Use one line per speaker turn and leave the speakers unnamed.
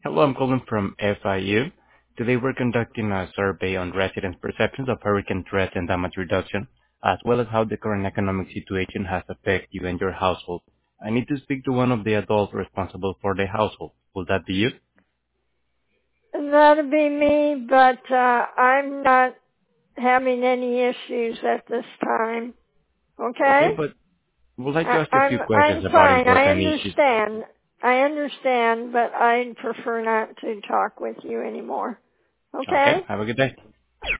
Hello, I'm calling from FIU. Today we're conducting a survey on residents' perceptions of hurricane threat and damage reduction, as well as how the current economic situation has affected you and your household. I need to speak to one of the adults responsible for the household. Will that be you?
That'd be me, but I'm not having any issues at this time.
Okay,
Okay?
but would like to
I,
ask you a few
I'm
questions
I'm
about
fine. I
important issues.
understand. I understand, but I'd prefer not to talk with you anymore.
Okay,
Okay?
have a good day.